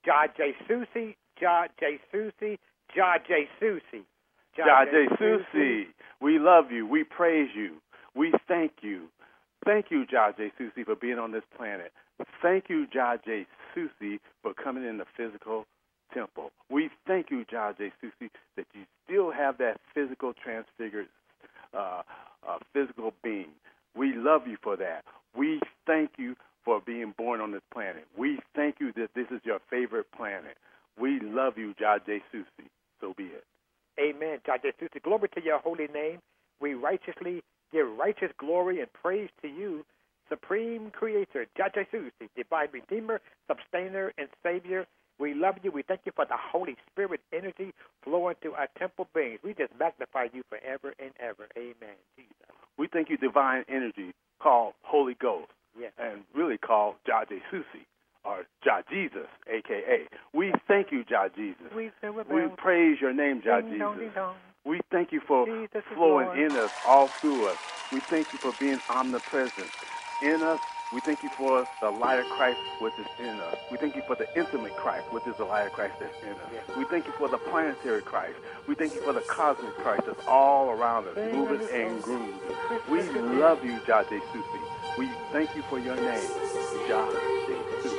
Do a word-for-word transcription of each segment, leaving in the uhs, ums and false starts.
Jajasusi, Jajasusi, Jajasusi. Jajasusi, we love you. We praise you. We thank you. Thank you, Jajasusi, for being on this planet. Thank you, Jajasusi, for coming in the physical temple. We thank you, Jajasusi, that you still have that physical transfigured uh, uh, physical being. We love you for that. We thank you for being born on this planet. We thank you that this is your favorite planet. We love you, Jajasusi. So be it. Amen. Jajasusi, glory to your holy name. We righteously give righteous glory and praise to you, Supreme Creator, Jajasusi, Divine Redeemer, Sustainer, and Savior. We love you. We thank you for the Holy Spirit energy flowing through our temple beings. We just magnify you forever and ever. Amen. Jesus. We thank you, divine energy called Holy Ghost, yes, and really called Jajasusi, or Jah Jesus, a k a. We thank you, Jah Jesus. We, we praise your name, Jah ding, Jesus. dong, ding, dong. We thank you for Jesus flowing in us, all through us. We thank you for being omnipresent in us. We thank you for the light of Christ which is in us. We thank you for the intimate Christ, which is the light of Christ that's in us. Yes. We thank you for the planetary Christ. We thank you for the cosmic Christ that's all around us, moving and grooving. We love you, Jah Jesusi. We thank you for your name, Jah Jesusi.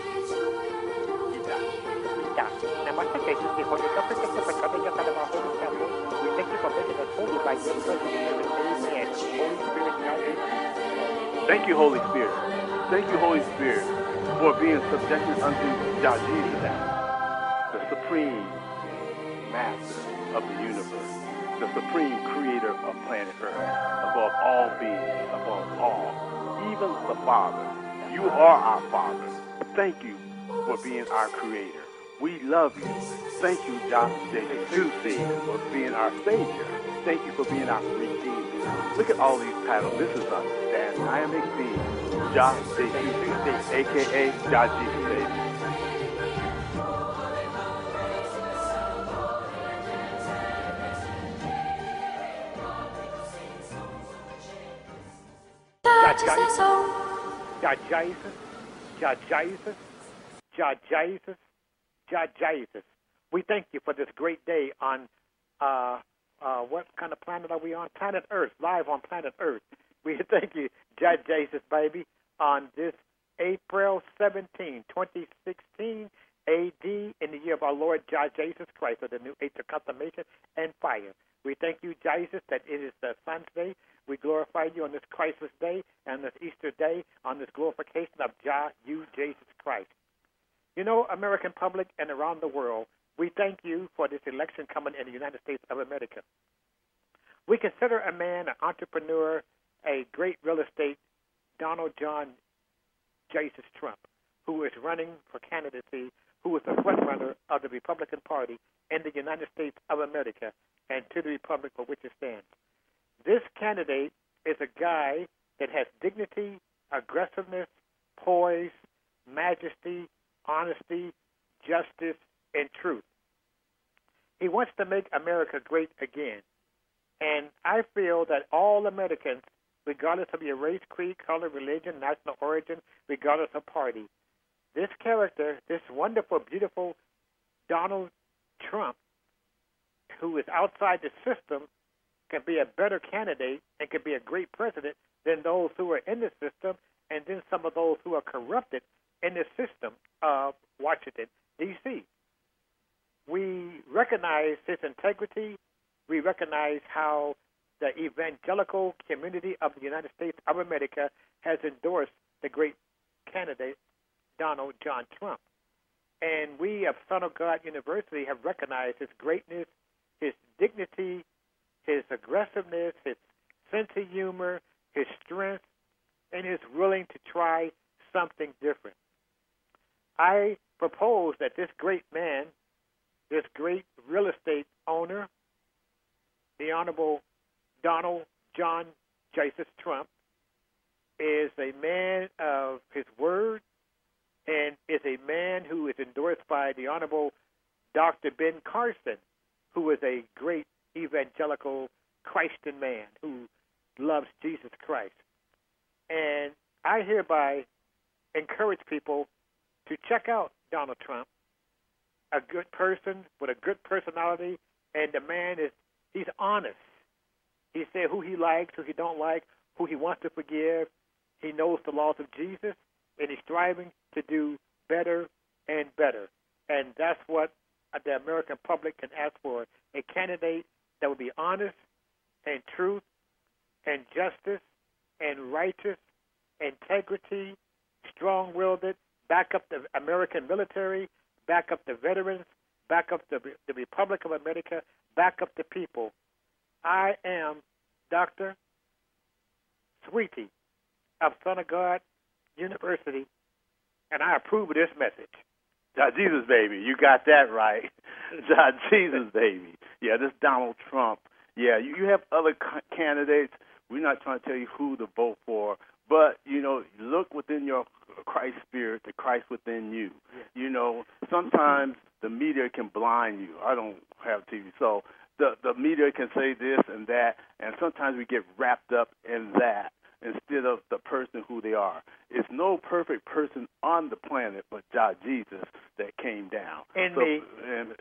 We thank you for making us holy by your presence. Amen. Holy Spirit, Jah. Thank you, Holy Spirit. Thank you, Holy Spirit, for being subjected unto Jah Jesus, the supreme master of the universe, the supreme creator of planet Earth, above all beings, above all, even the Father. You are our Father. Thank you for being our creator. We love you. Thank you, Jah Jesus, for being our Savior. Thank you for being our Redeemer. Look at all these titles. This is a dynamic being, Jah Jesus, a k a. Jah Jesus, baby. Jah Jesus, Jah Jesus, Jah Jesus, Jah Jesus. We thank you for this great day on, uh, uh, what kind of planet are we on? Planet Earth, live on planet Earth. We thank you, Jah Jesus, baby, on this April seventeenth, twenty sixteen, A D, in the year of our Lord Jah Jesus Christ, of the new age of consummation and fire. We thank you, Jesus, that it is the Son's day. We glorify you on this Christless day and this Easter day, on this glorification of Jah, you, Jesus Christ. You know, American public and around the world, we thank you for this election coming in the United States of America. We consider a man, an entrepreneur, a great real estate, Donald John Jesus Trump, who is running for candidacy, who is the frontrunner of the Republican Party in the United States of America and to the republic for which it stands. This candidate is a guy that has dignity, aggressiveness, poise, majesty, honesty, justice, and truth. He wants to make America great again. And I feel that all Americans, regardless of your race, creed, color, religion, national origin, regardless of party, this character, this wonderful, beautiful Donald Trump, who is outside the system, can be a better candidate and can be a great president than those who are in the system and then some of those who are corrupted in the system of Washington, D C We recognize his integrity. We recognize how the evangelical community of the United States of America has endorsed the great candidate, Donald John Trump. And we of Son of God University have recognized his greatness, his dignity, his aggressiveness, his sense of humor, his strength, and his willing to try something different. I propose that this great man, this great real estate owner, the Honorable Donald John Jesus Trump, is a man of his word and is a man who is endorsed by the Honorable Doctor Ben Carson, who is a great evangelical Christian man who loves Jesus Christ. And I hereby encourage people to check out Donald Trump a good person with a good personality, and the man is he's honest. He said who he likes, who he don't like, who he wants to forgive. He knows the laws of Jesus, and he's striving to do better and better. And that's what the American public can ask for, a candidate that will be honest and truth and justice and righteous, integrity, strong-willed, back up the American military, back up the veterans, back up the, the Republic of America, back up the people. I am Doctor Sweetie of Son of God University, and I approve of this message. God, Jesus, baby. You got that right. God, Jesus, baby. Yeah, this Donald Trump. Yeah, you, you have other c- candidates. We're not trying to tell you who to vote for, but, you know, look within your Christ spirit, the Christ within you. Yeah. You know, sometimes the media can blind you. I don't have T V, so the, the media can say this and that, and sometimes we get wrapped up in that instead of the person who they are. It's no perfect person on the planet but God Jesus that came down. And so, me. And,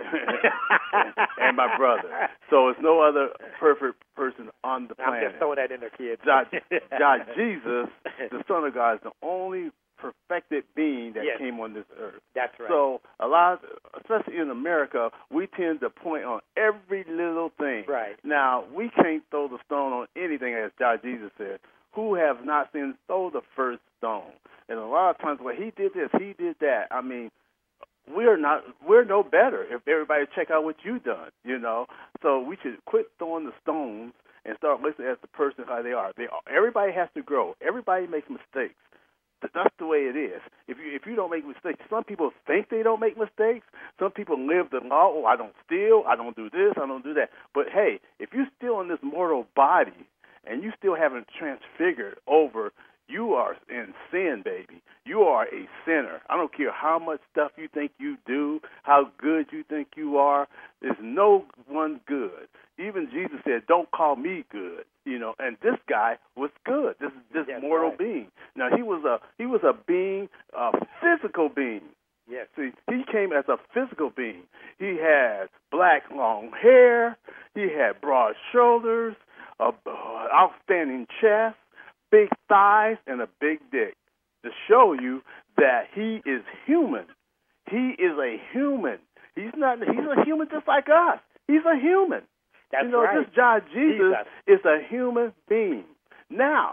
and, and my brother. So it's no other perfect person on the planet. I'm just throwing that in there, kids. God, God Jesus, the Son of God, is the only perfected being that yes. came on this earth. That's right. So a lot, of, especially in America, we tend to point on every little thing. Right. Now, we can't throw the stone on anything, as God Jesus said. Who have not sinned, throw the first stone. And a lot of times, well, he did this, he did that. I mean, we're not, we're no better if everybody check out what you've done, you know. So we should quit throwing the stones and start listening as the person how they are. They, everybody has to grow. Everybody makes mistakes. That's the way it is. If you if you don't make mistakes, some people think they don't make mistakes. Some people live the law. Oh, I don't steal. I don't do this. I don't do that. But hey, if you're still in this mortal body and you still haven't transfigured over, you are in sin, baby. You are a sinner. I don't care how much stuff you think you do, how good you think you are. There's no one good. Even Jesus said, "Don't call me good." You know, and this guy was good. This this That's mortal right. being. Now he was a he was a being, a physical being. Yes. See, he came as a physical being. He had black long hair. He had broad shoulders, a uh, outstanding chest, big thighs, and a big dick to show you that he is human. He is a human. He's not. He's a human just like us. He's a human. That's you know, right. this God Jesus, Jesus is a human being. Now,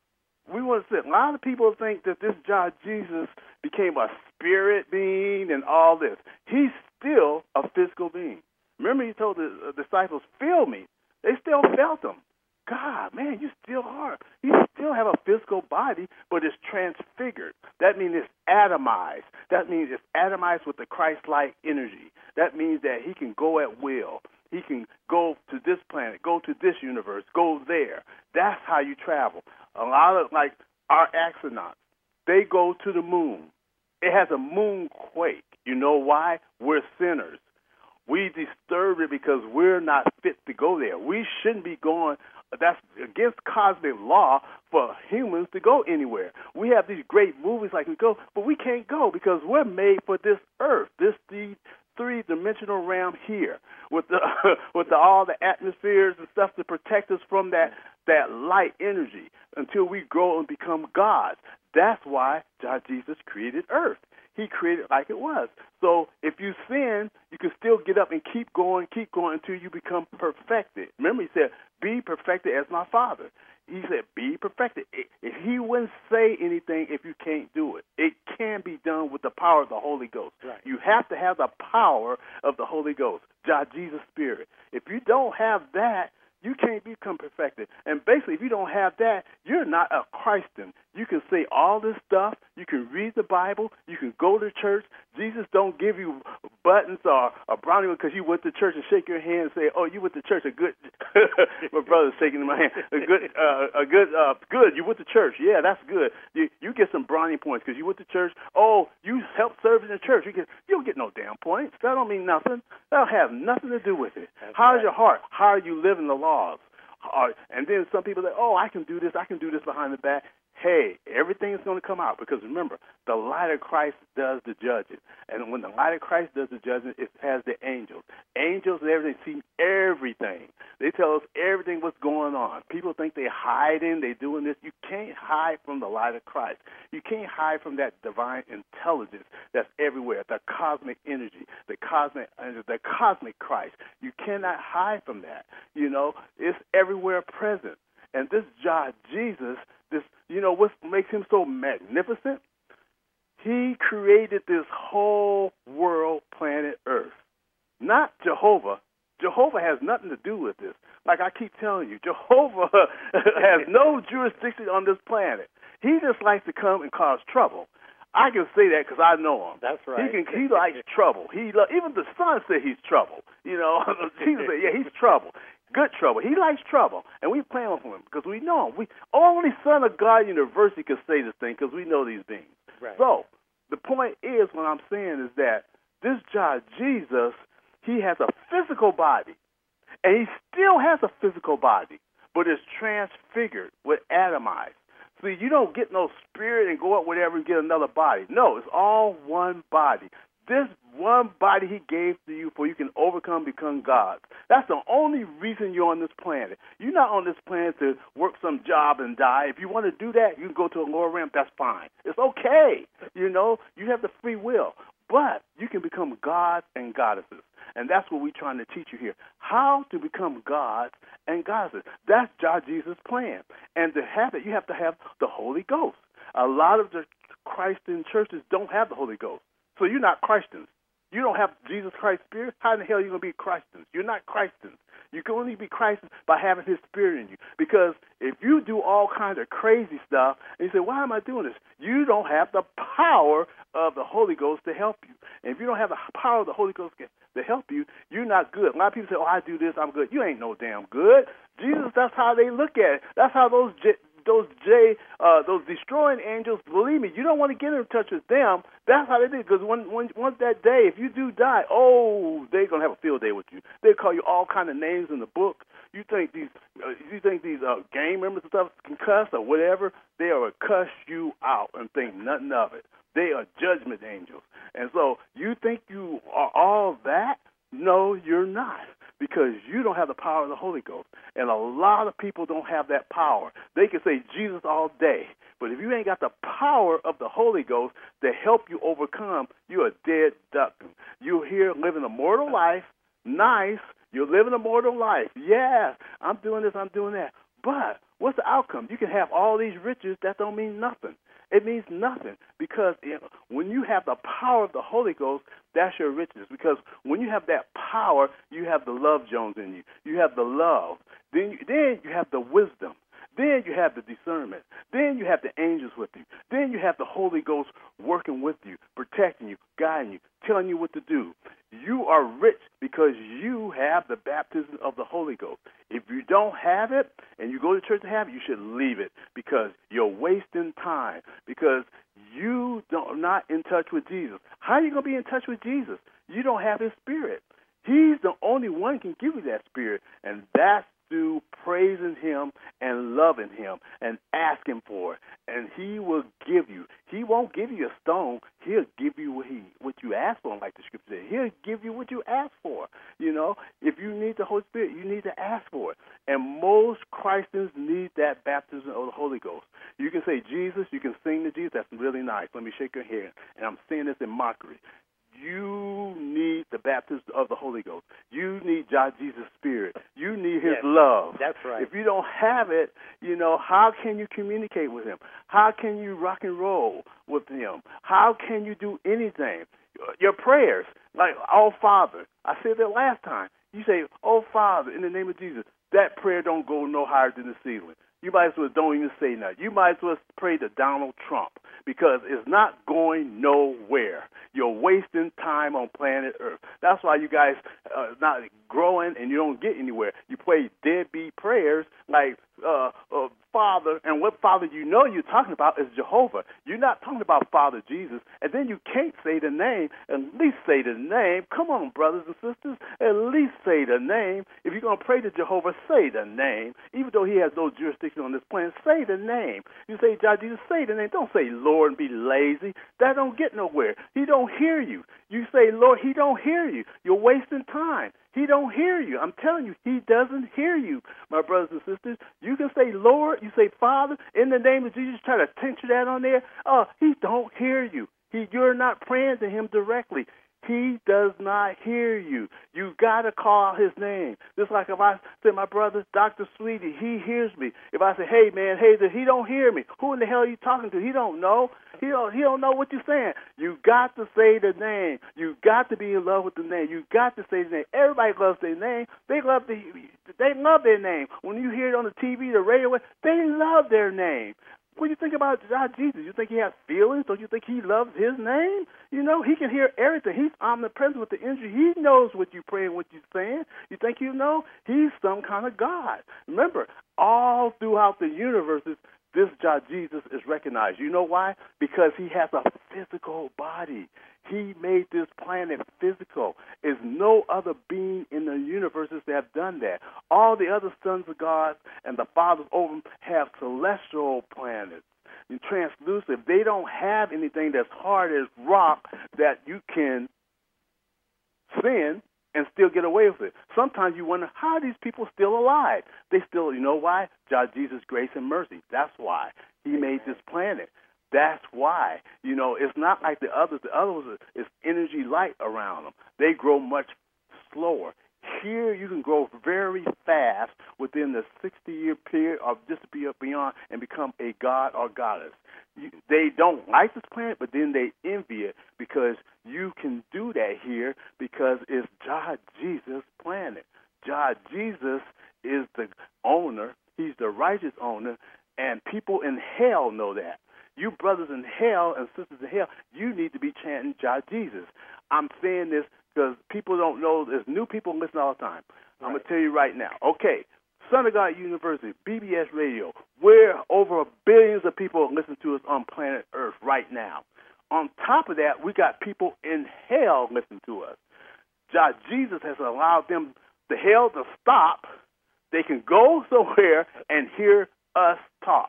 we want to say, a lot of people think that this God Jesus became a spirit being and all this. He's still a physical being. Remember, he told the uh, disciples, "Feel me." They still felt him. God, man, you still are. You still have a physical body, but it's transfigured. That means it's atomized. That means it's atomized with the Christ-like energy. That means that he can go at will. He can go to this planet, go to this universe, go there. That's how you travel. A lot of, like, our astronauts, they go to the moon. It has a moonquake. You know why? We're sinners. We disturb it because we're not fit to go there. We shouldn't be going. That's against cosmic law for humans to go anywhere. We have these great movies like we go, but we can't go because we're made for this earth, this the three-dimensional realm here, with the with the, all the atmospheres and stuff to protect us from that that light energy until we grow and become gods. That's why God Jesus created earth. He created it like it was. So if you sin, you can still get up and keep going, keep going until you become perfected. Remember, he said, "Be perfected as my Father." He said, "Be perfected." If he wouldn't say anything if you can't do it. It can be done with the power of the Holy Ghost. Right. You have to have the power of the Holy Ghost, God, Jesus' Spirit. If you don't have that, you can't become perfected. And basically, if you don't have that, you're not a Christian. You can say all this stuff. You can read the Bible. You can go to church. Jesus don't give you buttons or a brownie because you went to church and shake your hand and say, "Oh, you went to church." A good, my brother's shaking my hand. A good, uh, a good, uh, good. You went to church. Yeah, that's good. You you get some brownie points because you went to church. Oh, you helped serve in the church. You get you don't get no damn points. That don't mean nothing. That don't have nothing to do with it. That's How's right. your heart? How are you living the laws? Uh, and then some people say, "Oh, I can do this. I can do this behind the back." hey, everything is going to come out because, remember, the light of Christ does the judging. And when the light of Christ does the judging, it has the angels. Angels and everything see everything. They tell us everything what's going on. People think they're hiding, they're doing this. You can't hide from the light of Christ. You can't hide from that divine intelligence that's everywhere, the cosmic energy, the cosmic the cosmic Christ. You cannot hide from that. You know, it's everywhere present. And this God, Jesus, this, you know, what makes him so magnificent? He created this whole world, planet Earth. Not Jehovah. Jehovah has nothing to do with this. Like I keep telling you, Jehovah has no jurisdiction on this planet. He just likes to come and cause trouble. I can say that because I know him. That's right. He can. He likes trouble. He lo- even the son said he's trouble. You know, Jesus said, yeah, he's trouble. Good trouble. He likes trouble, and we plan with him because we know him. We only Son of God University can say this thing because we know these beings. Right. So the point is, what I'm saying is that this God Jesus, he has a physical body, and he still has a physical body, but it's transfigured with atomized. See, you don't get no spirit and go up whatever and get another body. No, it's all one body. This one body he gave to you for you can overcome, become gods. That's the only reason you're on this planet. You're not on this planet to work some job and die. If you want to do that, you can go to a lower realm. That's fine. It's okay. You know, you have the free will. But you can become gods and goddesses. And that's what we're trying to teach you here. How to become gods and goddesses. That's God Jesus' plan. And to have it, you have to have the Holy Ghost. A lot of the Christian churches don't have the Holy Ghost. So you're not Christians. You don't have Jesus Christ's Spirit. How in the hell are you going to be Christians? You're not Christians. You can only be Christians by having his Spirit in you. Because if you do all kinds of crazy stuff, and you say, why am I doing this? You don't have the power of the Holy Ghost to help you. And if you don't have the power of the Holy Ghost to help you, you're not good. A lot of people say, oh, I do this, I'm good. You ain't no damn good. Jesus, that's how they look at it. That's how those those J, uh, those destroying angels, believe me, you don't want to get in touch with them. That's how they do. Because when, when, once that day, if you do die, oh, they're gonna have a field day with you. They call you all kind of names in the book. You think these, uh, you think these uh, gang members and stuff can cuss or whatever? They will cuss you out and think nothing of it. They are judgment angels. And so you think you are all that? No, you're not, because you don't have the power of the Holy Ghost. And a lot of people don't have that power. They can say Jesus all day, but if you ain't got the power of the Holy Ghost to help you overcome, you're a dead duck. You're here living a mortal life, nice, you're living a mortal life. Yeah, I'm doing this, I'm doing that. But what's the outcome? You can have all these riches, that don't mean nothing. It means nothing, because you know, when you have the power of the Holy Ghost, that's your riches. Because when you have that power, you have the love Jones in you. You have the love. Then you, then you have the wisdom. Then you have the discernment. Then you have the angels with you. Then you have the Holy Ghost working with you, protecting you, guiding you, telling you what to do. You are rich because you have the baptism of the Holy Ghost. If you don't have it and you go to church to have it, you should leave it, because you're wasting time, because you don't not in touch with Jesus. How are you going to be in touch with Jesus? You don't have his Spirit. He's the only one who can give you that Spirit, and that's through praising him and loving him and asking for it, and he will give you. He won't give you a stone. He'll give you what he what you ask for, like the scripture says. He'll give you what you ask for. You know, if you need the Holy Spirit, you need to ask for it. And most Christians need that baptism of the Holy Ghost. You can say Jesus, you can sing to Jesus. That's really nice. Let me shake your hand. And I'm saying this in mockery. You need the baptism of the Holy Ghost. You need God Jesus' Spirit. You need his yes, love. That's right. If you don't have it, you know, how can you communicate with him? How can you rock and roll with him? How can you do anything? Your prayers, like, oh, Father. I said that last time. You say, oh, Father, in the name of Jesus. That prayer don't go no higher than the ceiling. You might as well don't even say nothing. You might as well pray to Donald Trump, because it's not going nowhere. You're wasting time on planet Earth. That's why you guys are not growing and you don't get anywhere. You pray deadbeat prayers like uh, uh, Father, and what Father you know you're talking about is Jehovah. You're not talking about Father Jesus, and then you can't say the name. At least say the name. Come on, brothers and sisters, at least say the name. If you're going to pray to Jehovah, say the name. Even though he has no jurisdiction on this planet, say the name. You say, God, Jesus, say the name. Don't say Lord and be lazy. That don't get nowhere. He don't hear you. You say, Lord, he don't hear you. You're wasting time. He don't hear you. I'm telling you, he doesn't hear you, my brothers and sisters. You can say, Lord, you say, Father, in the name of Jesus, try to tincture that on there. Oh, he don't hear you. He, you're not praying to him directly. He does not hear you. You got to call his name. Just like if I say, my brother, Doctor Sweetie, he hears me. If I say, hey, man, hey, he don't hear me. Who in the hell are you talking to? He don't know. He don't, he don't know what you're saying. You got to say the name. You got to be in love with the name. You got to say the name. Everybody loves their name. They love the, they love their name. When you hear it on the T V, the radio, they love their name. What do you think about God, Jesus? You think he has feelings? Don't you think he loves his name? You know, he can hear everything. He's omnipresent with the energy. He knows what you're praying, what you're saying. You think you know? He's some kind of God. Remember, all throughout the universes, this God, Jesus, is recognized. You know why? Because he has a physical body. He made this planet physical. There's no other being in the universes that have done that. All the other sons of God and the fathers over them have celestial planets and translucent. They don't have anything that's hard as rock that you can sin and still get away with it. Sometimes you wonder, how are these people still alive? They still, you know why? God, Jesus, grace and mercy. That's why he made this planet. That's why. You know, it's not like the others. The others is energy light around them. They grow much slower. Here you can grow very fast within the sixty-year period of just be up beyond and become a god or goddess. You, they don't like this planet, but then they envy it because you can do that here because it's God Jesus planet. God Jesus is the owner. He's the righteous owner, and people in hell know that. You brothers in hell and sisters in hell, you need to be chanting God Jesus. I'm saying this because people don't know. There's new people listen all the time. Right. I'm going to tell you right now. Okay, Son of God University, B B S Radio, we're over billions of people listen to us on planet Earth right now. On top of that, we got people in hell listening to us. God Jesus has allowed them, the hell to stop. They can go somewhere and hear us talk.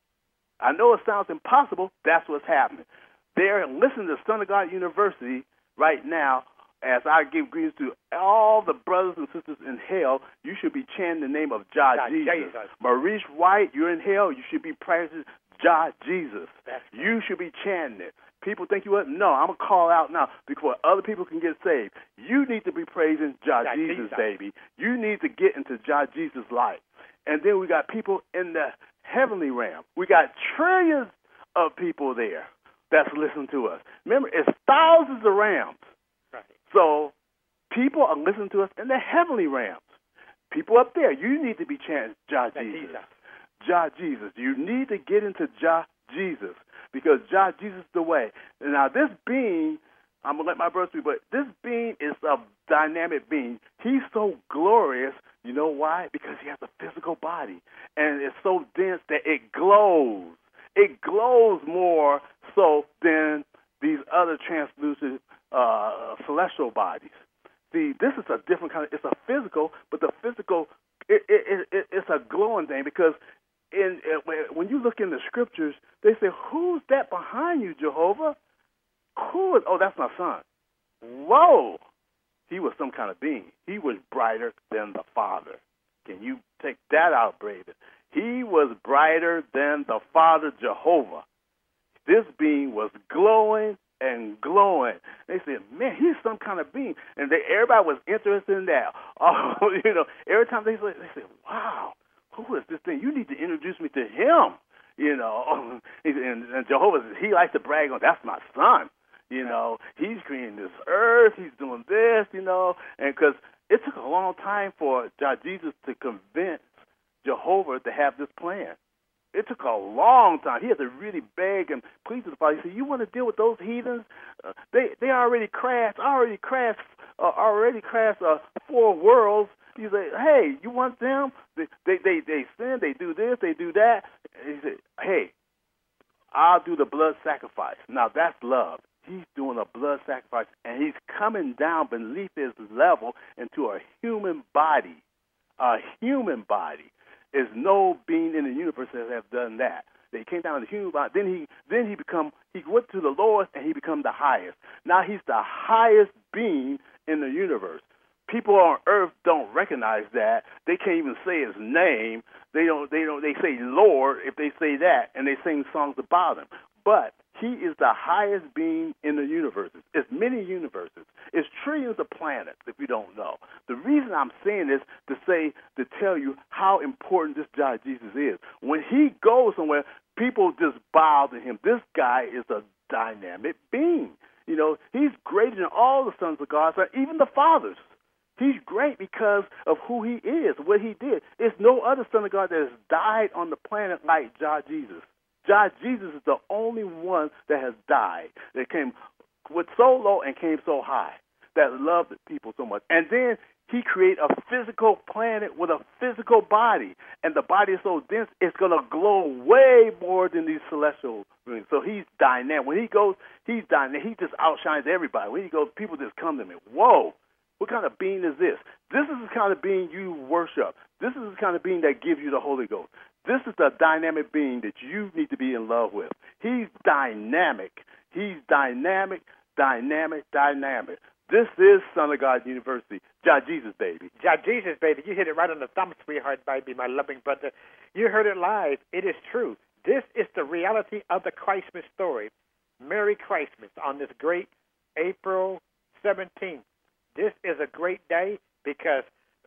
I know it sounds impossible. That's what's happening. They're listening to Son of God University right now as I give greetings to all the brothers and sisters in hell. You should be chanting the name of God, God Jesus. Jesus. Maurice White, you're in hell. You should be practicing God Jesus. That's you should be chanting it. People think you what? No, I'm going to call out now because other people can get saved. You need to be praising God, God Jesus, Jesus, baby. You need to get into God Jesus' life. And then we got people in the heavenly realm. We got trillions of people there that's listening to us. Remember, it's thousands of realms. Right. So people are listening to us in the heavenly realms. People up there, you need to be chanting Jah Jesus. Jah Jesus. You need to get into Jah Jesus because Jah Jesus is the way. And now this being, I'm going to let my brother speak, but this being is a dynamic being. He's so glorious. You know why? Because he has a physical body. And it's so dense that it glows. It glows more so than these other translucent uh, celestial bodies. See, this is a different kind of, it's a physical, but the physical, it, it, it, it's a glowing thing because in, it, when you look in the scriptures, they say, who's that behind you, Jehovah? Who is, oh, that's my son. Whoa. He was some kind of being. He was brighter than the Father. Can you take that out, Braden? He was brighter than the Father, Jehovah. This being was glowing and glowing. They said, man, he's some kind of being. And they, everybody was interested in that. Oh, you know, every time they, they said, wow, who is this thing? You need to introduce me to him. You know, and, and Jehovah says, he likes to brag on, that's my son. You know, he's creating this earth, he's doing this, you know, and because it took a long time for God Jesus to convince Jehovah to have this plan. It took a long time. He had to really beg and plead to the Father. He said, you want to deal with those heathens? Uh, they they already crashed, already crashed, uh, already crashed uh, four worlds, You say, hey, you want them? They they they, they sin, they do this, they do that. And he said, hey, I'll do the blood sacrifice. Now that's love. He's doing a blood sacrifice, and he's coming down beneath his level into a human body. A human body. There's no being in the universe that has done that. He came down to the human body. Then he then he become he went to the lowest, and he become the highest. Now he's the highest being in the universe. People on earth don't recognize that. They can't even say his name. They don't. They don't. They say Lord if they say that, and they sing songs about him. But he is the highest being in the universe. It's many universes. It's trillions of planets, if you don't know. The reason I'm saying this to say, to tell you how important this guy Jesus is. When he goes somewhere, people just bow to him. This guy is a dynamic being. You know, he's greater than all the sons of God, even the fathers. He's great because of who he is, what he did. There's no other son of God that has died on the planet like God Jesus. God Jesus is the only one that has died, that came with so low and came so high, that loved people so much. And then he created a physical planet with a physical body, and the body is so dense, it's going to glow way more than these celestial beings. So he's dynamic. When he goes, he's dynamic. He just outshines everybody. When he goes, people just come to him. Whoa, what kind of being is this? This is the kind of being you worship. This is the kind of being that gives you the Holy Ghost. This is the dynamic being that you need to be in love with. He's dynamic. He's dynamic, dynamic, dynamic. This is Son of God University. God Jesus, baby. God Jesus, baby. You hit it right on the thumb, sweetheart, baby, my loving brother. You heard it live. It is true. This is the reality of the Christmas story. Merry Christmas on this great April seventeenth. This is a great day because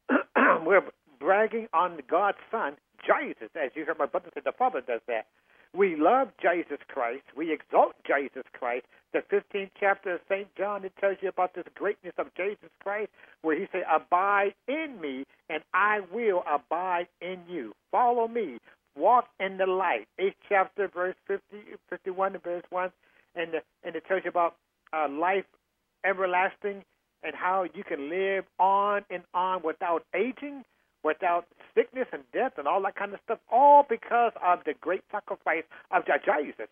we're bragging on God's Son, Jesus. As you heard my brother say, the Father does that. We love Jesus Christ. We exalt Jesus Christ. The fifteenth chapter of Saint John, it tells you about this greatness of Jesus Christ, where he said, abide in me, and I will abide in you. Follow me. Walk in the light. eighth chapter, verse fifty, fifty-one, and verse one. And, the, and it tells you about uh, life everlasting and how you can live on and on without aging, without sickness and death and all that kind of stuff, all because of the great sacrifice of Jesus.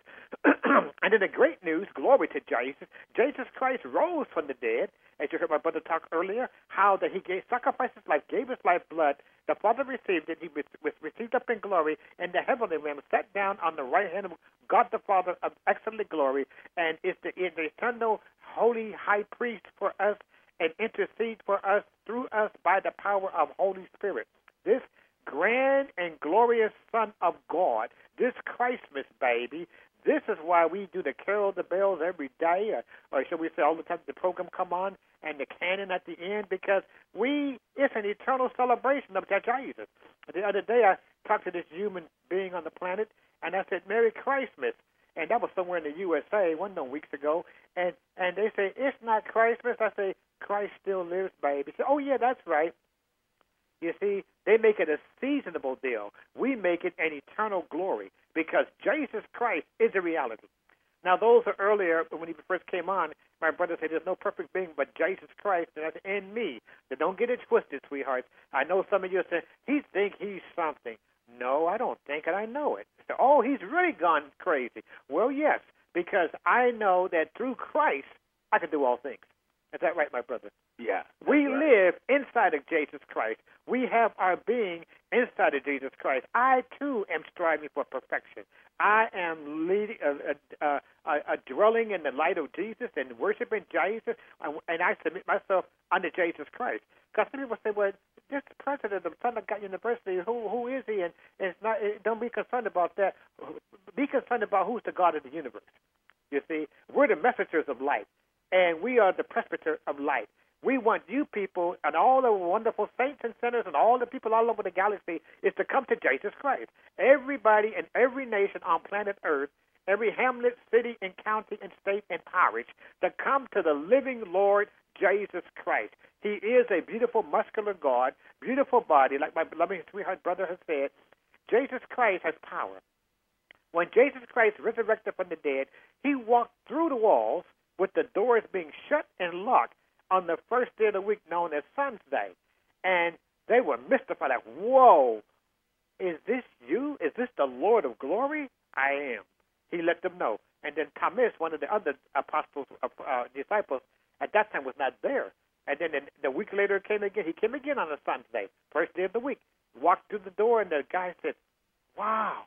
And then the great news, glory to Jesus, Jesus Christ rose from the dead, as you heard my brother talk earlier, how that he gave sacrificed his life, gave his life blood. The Father received it. He was, was received up in glory, and the heavenly realm sat down on the right hand of God the Father of excellent glory, and is the, is the eternal holy high priest for us, and intercede for us through us by the power of Holy Spirit. This grand and glorious Son of God, this Christmas baby, this is why we do the Carol of the Bells every day, or, or shall we say all the time the program come on, and the canon at the end, because we, it's an eternal celebration of Jesus. The other day I talked to this human being on the planet, and I said, Merry Christmas. And that was somewhere in the U S A, one of them weeks ago. And and they say, it's not Christmas. I say, Christ still lives, baby. Say, oh, yeah, that's right. You see, they make it a seasonable deal. We make it an eternal glory because Jesus Christ is a reality. Now, those are earlier, when he first came on, my brother said there's no perfect being but Jesus Christ, and that's in me. Now, don't get it twisted, sweethearts. I know some of you say, he think he's something. No, I don't think it. I know it. So, oh, he's really gone crazy. Well, yes, because I know that through Christ, I can do all things. Is that right, my brother? Yeah. We right. live inside of Jesus Christ. We have our being inside of Jesus Christ. I, too, am striving for perfection. I am leading, uh, uh, uh, uh, dwelling in the light of Jesus and worshiping Jesus, and I submit myself under Jesus Christ. Because some people say, well, this president of Son of God University, who who is he? And it's not. Don't be concerned about that. Be concerned about who's the God of the universe. You see, we're the messengers of light, and we are the presbyter of light. We want you people and all the wonderful saints and sinners and all the people all over the galaxy is to come to Jesus Christ. Everybody in every nation on planet Earth, every hamlet, city, and county, and state, and parish, to come to the living Lord Jesus Christ. He is a beautiful, muscular God, beautiful body, like my loving sweetheart brother has said. Jesus Christ has power. When Jesus Christ resurrected from the dead, he walked through the walls with the doors being shut and locked on the first day of the week known as Sunday. And They were mystified, like, whoa, is this you? Is this the Lord of glory? I am. He let them know. And then Thomas, one of the other apostles, uh, uh, disciples, at that time was not there. And then the week later came again. He came again on a Sunday, first day of the week. Walked through the door, and the guy said, wow,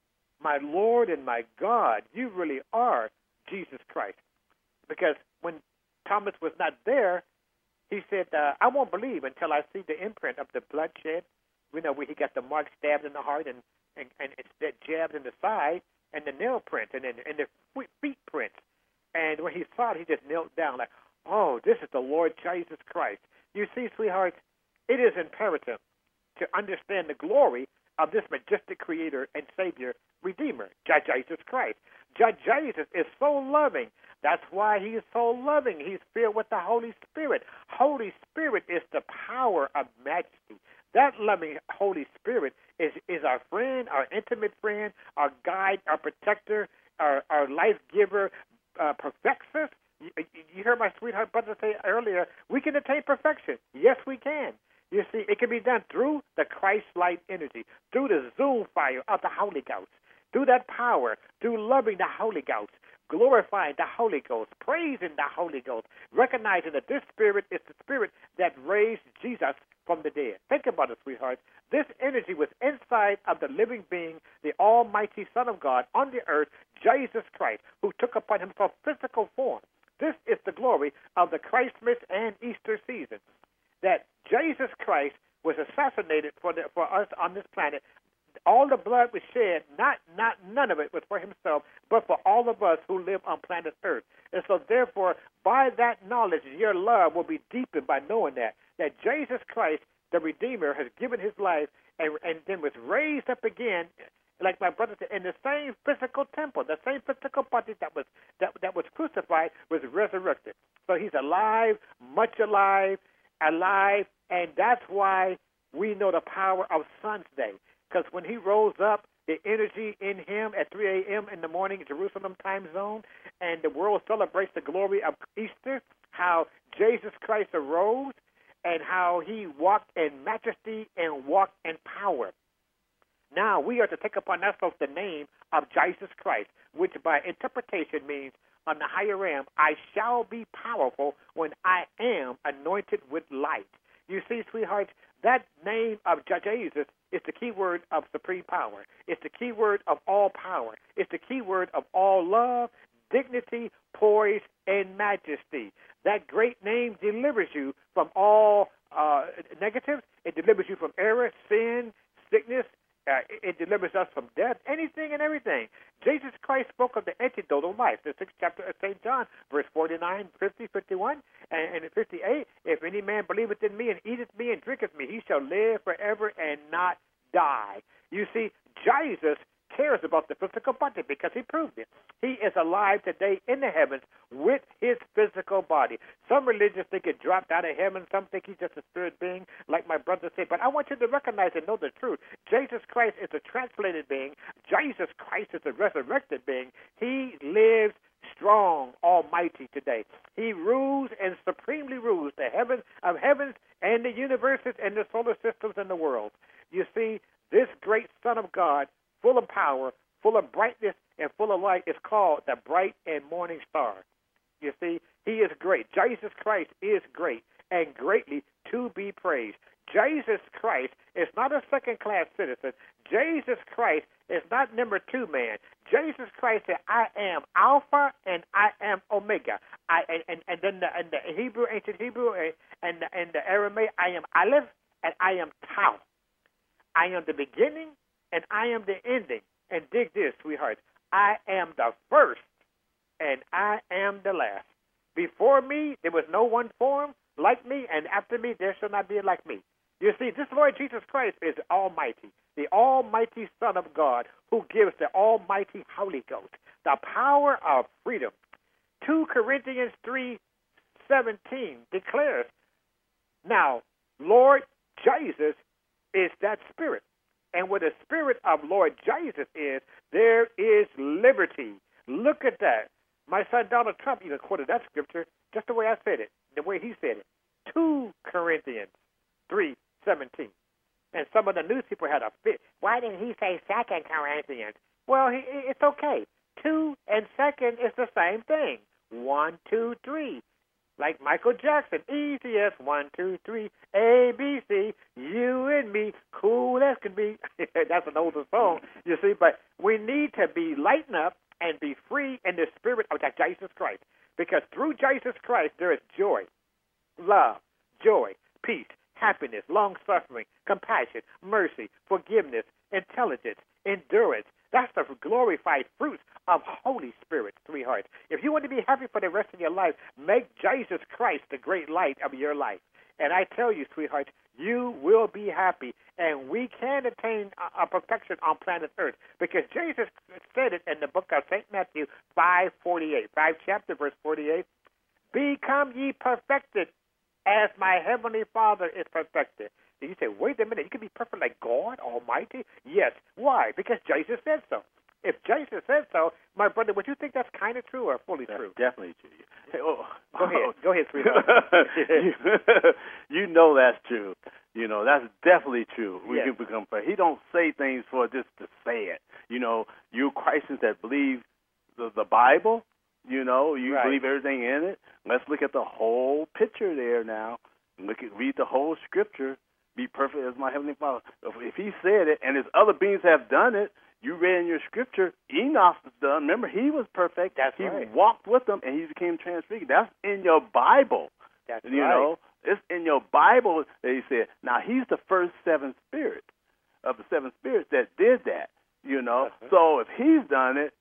my Lord and my God, you really are Jesus Christ. Because when Thomas was not there, he said, uh, I won't believe until I see the imprint of the bloodshed. We know where he got the mark stabbed in the heart and, and, and it's that jabbed in the side and the nail print and, and, and the feet print. And when he saw it, he just knelt down like, oh, this is the Lord Jesus Christ. You see, sweethearts, it is imperative to understand the glory of this majestic Creator and Savior, Redeemer, Jesus Christ. Jesus is so loving. That's why he is so loving. He's filled with the Holy Spirit. Holy Spirit is the power of majesty. That loving Holy Spirit is, is our friend, our intimate friend, our guide, our protector, our, our life giver, uh, perfects us. You, you heard my sweetheart brother say earlier, we can attain perfection. Yes, we can. You see, it can be done through the Christ-like energy, through the Zoom fire of the Holy Ghost, through that power, through loving the Holy Ghost, glorifying the Holy Ghost, praising the Holy Ghost, recognizing that this Spirit is the Spirit that raised Jesus from the dead. Think about it, sweethearts. This energy was inside of the living being, the Almighty Son of God on the earth, Jesus Christ, who took upon himself physical form. This is the glory of the Christmas and Easter season, that Jesus Christ was assassinated for the, for us on this planet. All the blood was shed, not not none of it was for himself, but for all of us who live on planet Earth. And so therefore, by that knowledge, your love will be deepened by knowing that, that Jesus Christ, the Redeemer, has given his life and, and then was raised up again, like my brother said, in the same physical temple, the same physical body that was that, that was crucified was resurrected. So he's alive, much alive, alive, and that's why we know the power of Son's Day. Because when he rose up, the energy in him at three a.m. in the morning, Jerusalem time zone, and the world celebrates the glory of Easter, how Jesus Christ arose, and how he walked in majesty and walked in power. Now we are to take upon ourselves the name of Jesus Christ, which by interpretation means, on the higher realm, I shall be powerful when I am anointed with light. You see, sweethearts, that name of Jesus is the key word of supreme power. It's the key word of all power. It's the key word of all love, dignity, poise, and majesty. That great name delivers you from all uh, negatives. It delivers you from error, sin, sickness. Uh, it delivers us from death, anything and everything. Jesus Christ spoke of the antidote of life. The sixth chapter of Saint John, verse forty-nine, fifty, fifty-one, and, and fifty-eight. If any man believeth in me and eateth me and drinketh me, he shall live forever and not die. You see, Jesus cares about the physical body because he proved it. He is alive today in the heavens with his physical body. Some religions think it dropped out of heaven. Some think he's just a spirit being, like my brother said. But I want you to recognize and know the truth. Jesus Christ is a translated being. Jesus Christ is a resurrected being. He lives strong, almighty today. He rules and supremely rules the heavens of heavens and the universes and the solar systems and the world. You see, this great Son of God, full of power, full of brightness, and full of light, is called the bright and morning star. You see, he is great. Jesus Christ is great and greatly to be praised. Jesus Christ is not a second-class citizen. Jesus Christ is not number two man. Jesus Christ said, I am Alpha and I am Omega. I, and, and, and then the, and the Hebrew, ancient Hebrew, and, and, the, and the Aramaic, I am Aleph and I am Tau. I am the beginning and I am the ending. And dig this, sweethearts. I am the first, and I am the last. Before me, there was no one formed like me, and after me, there shall not be like me. You see, this Lord Jesus Christ is almighty, the almighty Son of God, who gives the almighty Holy Ghost the power of freedom. Second Corinthians three seventeen declares, now, Lord Jesus is that Spirit. And where the Spirit of Lord Jesus is, there is liberty. Look at that. My son Donald Trump even quoted that scripture just the way I said it, the way he said it. Second Corinthians three seventeen. And some of the news people had a fit. Why didn't he say Second Corinthians? Well, he, it's okay. Two and second is the same thing. One, two, three. Like Michael Jackson, easy as one, two, three, A, B, C, you and me, cool as can be. That's an older song, you see. But we need to be lighten up and be free in the spirit of that Jesus Christ. Because through Jesus Christ, there is joy, love, joy, peace, happiness, long-suffering, compassion, mercy, forgiveness, intelligence, endurance. That's the glorified fruits of Holy Spirit, sweetheart. If you want to be happy for the rest of your life, make Jesus Christ the great light of your life. And I tell you, sweetheart, you will be happy. And we can attain a, a perfection on planet Earth because Jesus said it in the book of Saint Matthew five forty-eight, five chapter, verse forty-eight. Become ye perfected as my heavenly Father is perfected. And you say, wait a minute, you can be perfect like God Almighty? Yes. Why? Because Jesus said so. If Jesus said so, my brother, would you think that's kind of true or fully that's true? Definitely true. Hey, oh, Go ahead. Oh. Go ahead, sweetheart. you, you know that's true. You know, that's definitely true. We yes. can become perfect. He don't say things for just to say it. You know, you Christians that believe the, the Bible, you know, you right. believe everything in it. Let's look at the whole picture there now. Look at read the whole scripture. Be perfect as my heavenly Father. If he said it, and his other beings have done it, you read in your scripture, Enoch was done. Remember, he was perfect. That's he right. walked with them, and he became transfigured. That's in your Bible. That's you right. know, it's in your Bible that he said. Now, he's the first seven spirit of the seven spirits that did that. You know, uh-huh. so if he's done it,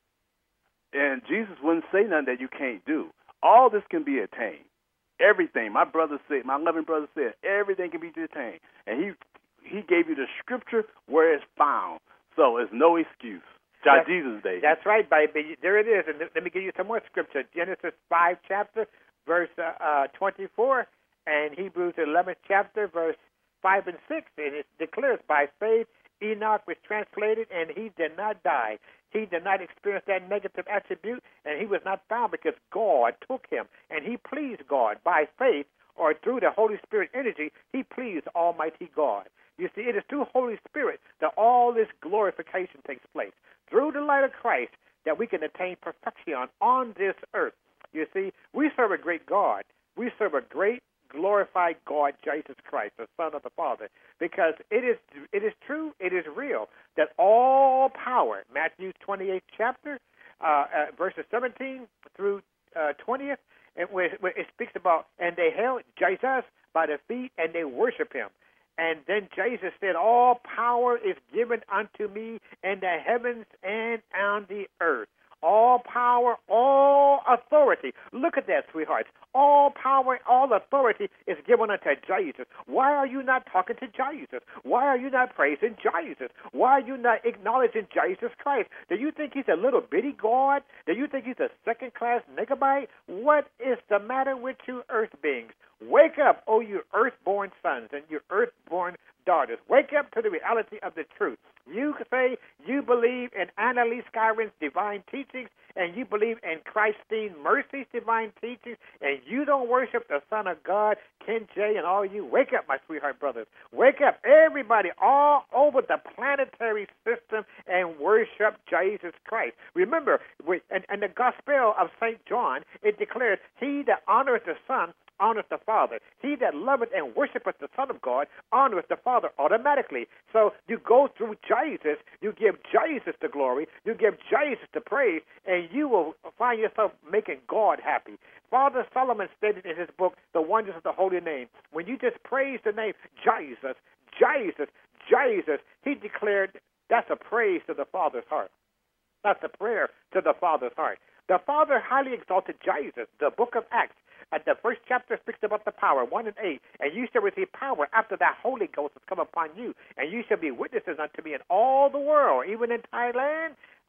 and Jesus wouldn't say nothing that you can't do. All this can be attained. Everything. My brother said, my loving brother said, everything can be attained. And he he gave you the scripture where it's found. So it's no excuse. That's, Jesus Day. That's right, baby. There it is. And let me give you some more scripture. Genesis five chapter, verse uh, uh, twenty-four, and Hebrews eleventh chapter, verse five and six. And it declares, by faith Enoch was translated, and he did not die. He did not experience that negative attribute, and he was not found because God took him, and he pleased God by faith or through the Holy Spirit energy. He pleased Almighty God. You see, it is through Holy Spirit that all this glorification takes place. Through the light of Christ that we can attain perfection on this earth. You see, we serve a great God. We serve a great glorified God, Jesus Christ, the Son of the Father, because it is it is true, it is real, that all power, Matthew twenty-eighth chapter, uh, uh, verses seventeen through uh, twentieth, and where, where it speaks about, and they held Jesus by the feet, and they worship him. And then Jesus said, all power is given unto me in the heavens and on the earth. All power, all authority. Look at that, sweethearts. All power, all authority is given unto Jesus. Why are you not talking to Jesus? Why are you not praising Jesus? Why are you not acknowledging Jesus Christ? Do you think he's a little bitty God? Do you think he's a second-class megabyte? What is the matter with you earth beings? Wake up, oh you earth-born sons and you earth-born daughters. Wake up to the reality of the truth. You say you believe in Annalise Skyrin's divine teachings, and you believe in Christine Mercy's divine teachings, and you don't worship the Son of God, Ken J, and all you. Wake up, my sweetheart brothers. Wake up, everybody all over the planetary system, and worship Jesus Christ. Remember, we, in, in the Gospel of Saint John, it declares, he that honoreth the Son honoreth the Father. He that loveth and worshipeth the Son of God honoreth the Father automatically. So you go through Jesus, you give Jesus the glory, you give Jesus the praise, and you will find yourself making God happy. Father Solomon stated in his book, The Wonders of the Holy Name, when you just praise the name Jesus, Jesus, Jesus, he declared that's a praise to the Father's heart. That's a prayer to the Father's heart. The Father highly exalted Jesus. The book of Acts, at the first chapter, speaks about the power, one and eight. And you shall receive power after that Holy Ghost has come upon you. And you shall be witnesses unto me in all the world, even in Thailand,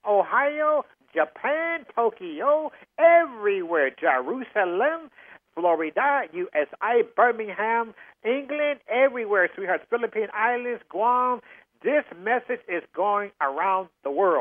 Ohio, Japan, Tokyo, everywhere, Jerusalem, Florida, U S A, Birmingham, England, everywhere, sweethearts, Philippine Islands, Guam. This message is going around the world.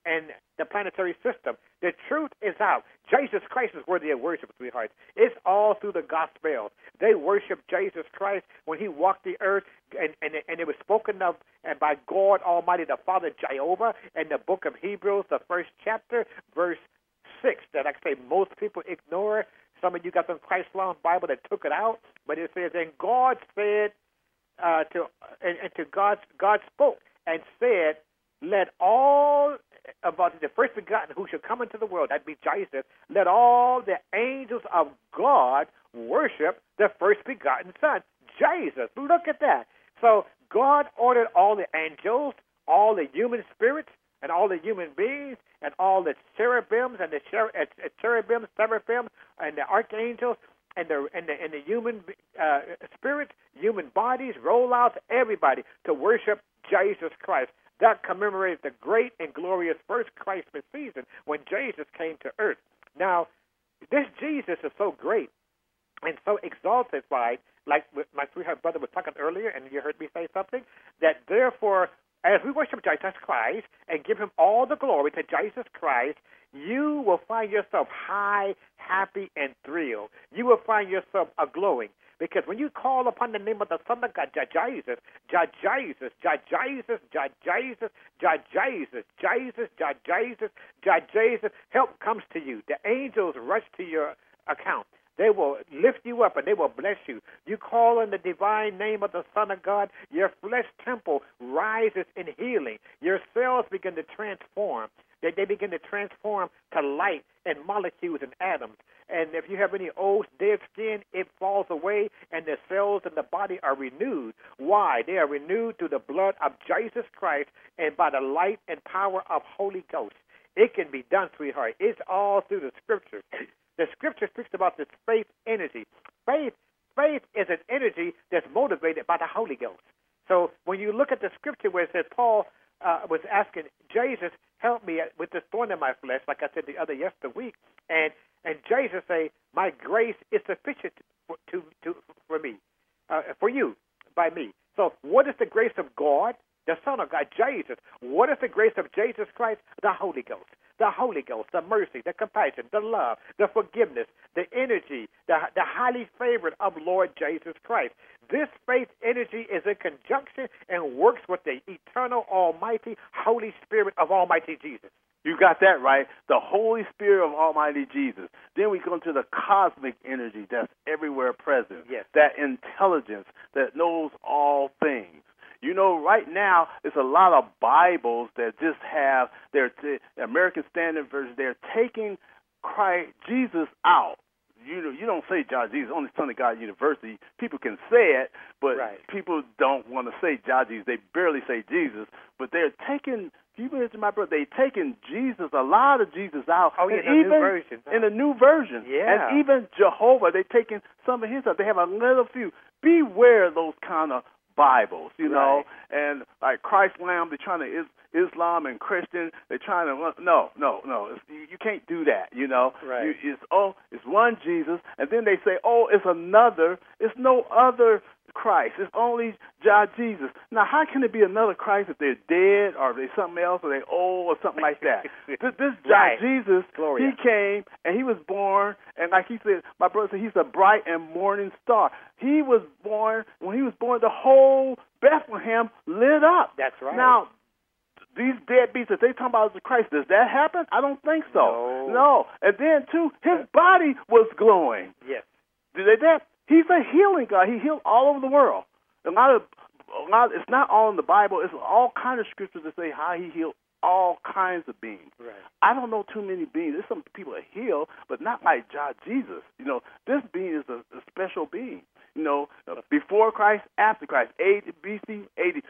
and the planetary system. The truth is out. Jesus Christ is worthy of worship, sweethearts. It's all through the Gospels. They worship Jesus Christ when he walked the earth, and, and, and it was spoken of and by God Almighty, the Father Jehovah, in the book of Hebrews, the first chapter, verse six, that I say most people ignore. Some of you got some Christ-Long Bible that took it out, but it says, and God said uh, to, and, and to God, God spoke and said, let all, about the first begotten who shall come into the world, that be Jesus, let all the angels of God worship the first begotten Son, Jesus. Look at that. So God ordered all the angels, all the human spirits, and all the human beings, and all the cherubims, and the cher- uh, cherubims, seraphim, and the archangels, and the and the, and the human uh, spirits, human bodies, roll out everybody to worship Jesus Christ. That commemorates the great and glorious first Christmas season when Jesus came to earth. Now, this Jesus is so great and so exalted, like my sweetheart brother was talking earlier, and you heard me say something, that therefore, as we worship Jesus Christ and give him all the glory to Jesus Christ, you will find yourself high, happy, and thrilled. You will find yourself a-glowing. Because when you call upon the name of the Son of God, Jesus, Jesus, Jesus, Jesus, Jesus, Jesus, Jesus, Jesus, help comes to you. The angels rush to your account. They will lift you up and they will bless you. You call on the divine name of the Son of God, your flesh temple rises in healing. Your cells begin to transform. They, they begin to transform to light and molecules and atoms. And if you have any old dead skin, it falls away and the cells in the body are renewed. Why? They are renewed through the blood of Jesus Christ and by the light and power of Holy Ghost. It can be done, sweetheart. It's all through the Scriptures. The Scripture speaks about this faith energy. Faith, faith is an energy that's motivated by the Holy Ghost. So when you look at the Scripture where it says Paul uh, was asking Jesus, help me with this thorn in my flesh, like I said the other yesterday week, and and Jesus say, my grace is sufficient for, to, to, for me, uh, for you, by me. So what is the grace of God? The Son of God, Jesus. What is the grace of Jesus Christ? The Holy Ghost. The Holy Ghost, the mercy, the compassion, the love, the forgiveness, the energy, the, the highly favored of Lord Jesus Christ. This faith energy is in conjunction and works with the eternal, almighty, Holy Spirit of Almighty Jesus. You got that right. The Holy Spirit of Almighty Jesus. Then we go into the cosmic energy that's everywhere present. Yes. That intelligence that knows all things. You know, right now, it's a lot of Bibles that just have their t- American Standard Version. They're taking Christ, Jesus out. You you don't say God Jesus, only Son of God University. People can say it, but right. people don't want to say God Jesus. They barely say Jesus, but they're taking. You mentioned my brother. They taking Jesus, a lot of Jesus out. Oh, yeah, and in a even new version. In a new version. Yeah. And even Jehovah, they're taking some of his out. They have a little few. Beware of those kind of Bibles, you know, right. and like Christ Lamb, they're trying to is, Islam and Christian, they're trying to no, no, no, it's, you, you can't do that, you know. Right. You, it's oh, it's one Jesus, and then they say, oh, it's another, it's no other Christ, it's only God Jesus. Now, how can it be another Christ if they're dead or they something else or they old or something like that? this this right. God Jesus, Gloria. he came and he was born, and like he said, my brother said, he's a bright and morning star. He was born, when he was born, the whole Bethlehem lit up. That's right. Now, these deadbeats that they talking about as the Christ, does that happen? I don't think so. No. no. And then, too, his body was glowing. Yes. Did they that? He's a healing God. He healed all over the world. A lot of, a lot. It's not all in the Bible. It's all kind of scriptures that say how he healed all kinds of beings. Right. I don't know too many beings. There's some people that heal, but not like God Jesus. You know, this being is a, a special being. You know, before Christ, after Christ, A D, B C, A D.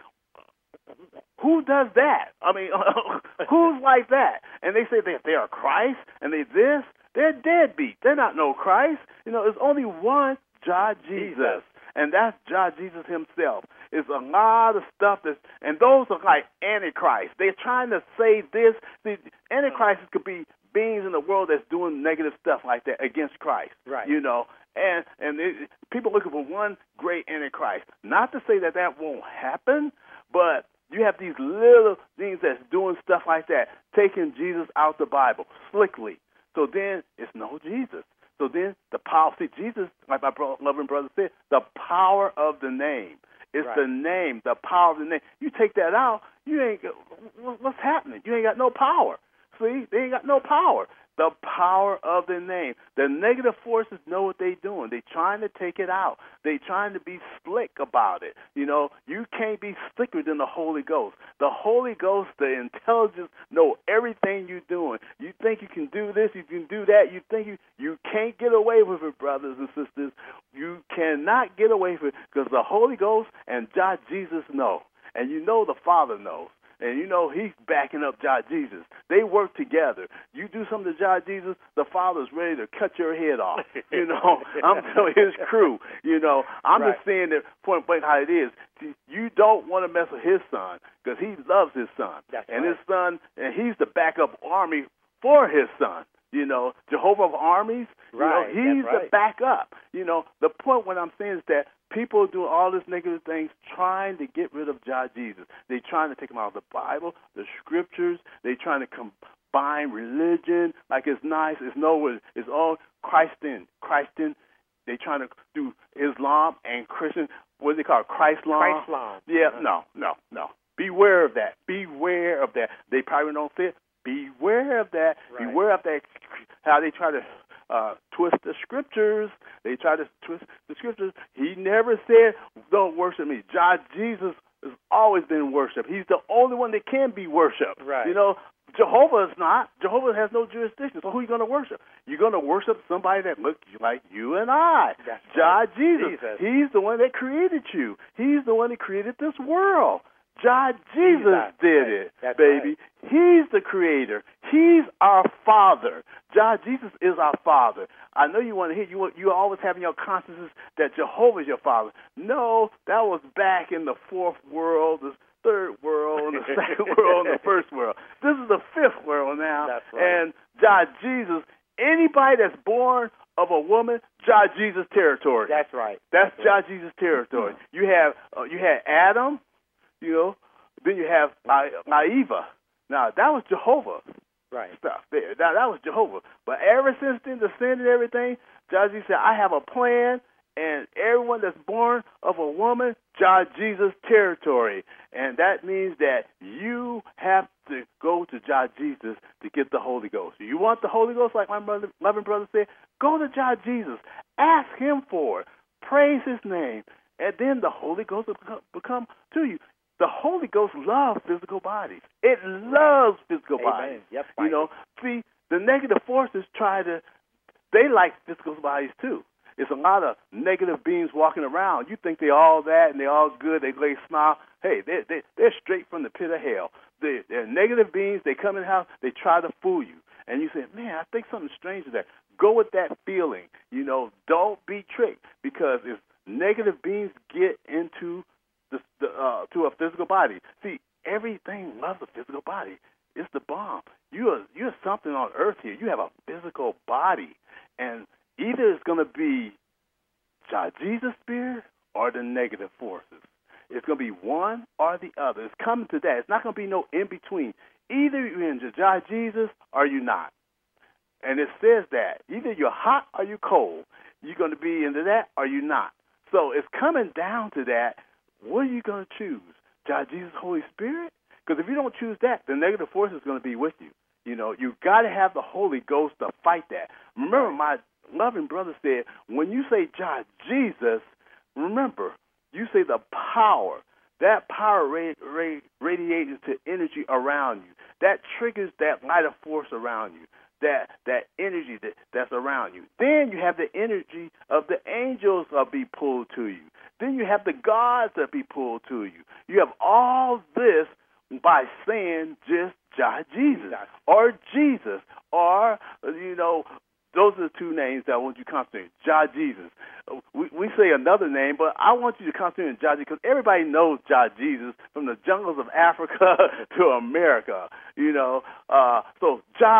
Who does that? I mean, who's like that? And they say that they are Christ, and they this. They're deadbeat. They're not no Christ. You know, there's only one God Jesus. Jesus. And that's God Jesus himself. It's a lot of stuff that's, and those are like Antichrist. They're trying to say this. The Antichrist could be beings in the world that's doing negative stuff like that against Christ. Right. You know, and and it, people looking for one great Antichrist. Not to say that that won't happen, but You have these little things that's doing stuff like that, taking Jesus out the Bible slickly. So then it's no Jesus. So then the power, see, Jesus, like my bro, loving brother said, the power of the name. It's right. the name, the power of the name. You take that out, you ain't, what's happening? You ain't got no power. See, they ain't got no power. The power of the name. The negative forces know what they're doing. They're trying to take it out. They're trying to be slick about it. You know, you can't be slicker than the Holy Ghost. The Holy Ghost, the intelligence, know everything you're doing. You think you can do this, you can do that. You think you, you can't get away with it, brothers and sisters. You cannot get away with it because the Holy Ghost and God Jesus know. And you know the Father knows. And you know he's backing up God Jesus. They work together. You do something to God Jesus, the Father's ready to cut your head off. You know, I'm telling his crew. You know, I'm right. just saying that point blank how it is. You don't want to mess with his son because he loves his son. That's and right. his son, and he's the backup army for his son. You know, Jehovah of armies, right. you know, he's That's right. the backup. You know, the point what I'm saying is that people do all these negative things trying to get rid of God Jesus. They're trying to take him out of the Bible, the scriptures. They're trying to combine religion like it's nice. It's nowhere. It's all Christian. Christian. They're trying to do Islam and Christian. What do they call it? Christ-lam? Christ-lam. Yeah, uh-huh. no, no, no. Beware of that. Beware of that. They probably don't fit. Beware of that. Right. Beware of that. How they try to uh, twist the scriptures. They try to twist the scriptures. He never said, "Don't worship me." God Jesus has always been worshipped. He's the only one that can be worshipped. Right. You know, Jehovah is not. Jehovah has no jurisdiction. So who are you going to worship? You're going to worship somebody that looks like you and I. That's God right. Jesus. Jesus. He's the one that created you. He's the one that created this world. God Jesus Jesus. did Right. it, That's baby. Right. He's the creator. He's our Father. God Jesus is our Father. I know you want to hear, you you always have in your consciousness that Jehovah is your Father. No, that was back in the fourth world, the third world, and the second world, and the first world. This is the fifth world now. That's right. And God Jesus, anybody that's born of a woman, God Jesus territory. That's right. That's, That's God right. Jesus territory. You have uh, you had Adam. You know, then you have Eva. Now, that was Jehovah right. stuff there. Now, that was Jehovah. But ever since then, the sin and everything, God Jesus said, I have a plan, and everyone that's born of a woman, God Jesus territory. And that means that you have to go to God Jesus to get the Holy Ghost. You want the Holy Ghost, like my brother, loving brother said, go to God Jesus. Ask him for it. Praise his name. And then the Holy Ghost will become, become to you. The Holy Ghost loves physical bodies. It loves physical Amen. bodies. Yep, you know, see, the negative forces try to, they like physical bodies too. It's a lot of negative beings walking around. You think they're all that and they're all good. They lay smile. Hey, they're, they're, they're straight from the pit of hell. They're, they're negative beings. They come in the house. They try to fool you. And you say, man, I think something strange is there. Go with that feeling. You know, don't be tricked, because if negative beings get into the, the uh, to a physical body. See, everything loves a physical body. It's the bomb. You are you're something on earth here. You have a physical body, and either it's going to be God Jesus spirit or the negative forces. It's going to be one or the other. It's coming to that. It's not going to be no in between. Either you're in God Jesus or you're not. And it says that either you're hot or you're cold. You're going to be into that or you're not. So it's coming down to that. What are you going to choose? God, Jesus, Holy Spirit? Because if you don't choose that, the negative force is going to be with you. You know, you got to have the Holy Ghost to fight that. Remember, my loving brother said, when you say God, Jesus, remember, you say the power. That power ra- ra- radiates into energy around you. That triggers that lighter force around you. That that energy that, that's around you. Then you have the energy of the angels that be pulled to you. Then you have the gods that be pulled to you. You have all this by saying just God Jesus or Jesus or, you know, those are the two names that I want you to concentrate. God Jesus. We, we say another name, but I want you to concentrate on God Jesus because everybody knows God Jesus from the jungles of Africa to America, you know. Uh, so God